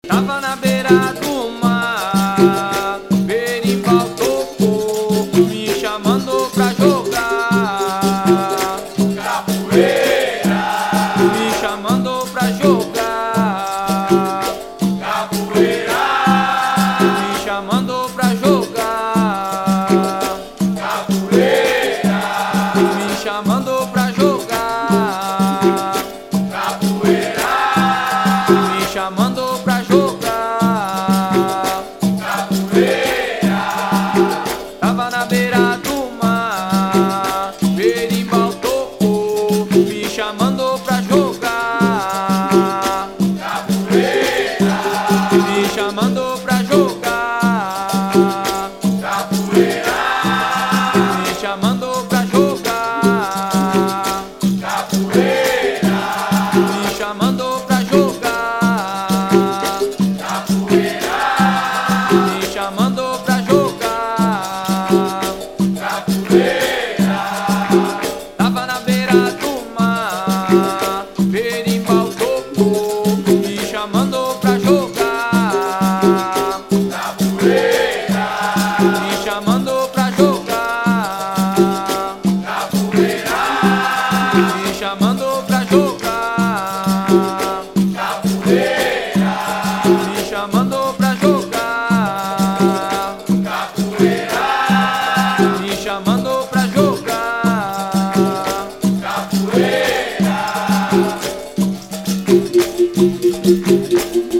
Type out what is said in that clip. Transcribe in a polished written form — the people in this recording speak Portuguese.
Tava na beira do mar, berimbau tocou, me chamando pra jogar Capoeira, me chamando pra jogar capoeira, me chamando pra jogar capoeira, me chamando pra jogar capoeira, me chamando pra jogar. capoeira, Tava na beira do mar, berimbau tocou, me chamando pra jogar capoeira, me chamando pra jogar capoeira, me chamando pra jogar capoeira, me chamando pra jogar capoeira, me chamando pra jogar. capoeira, Tava na beira do mar,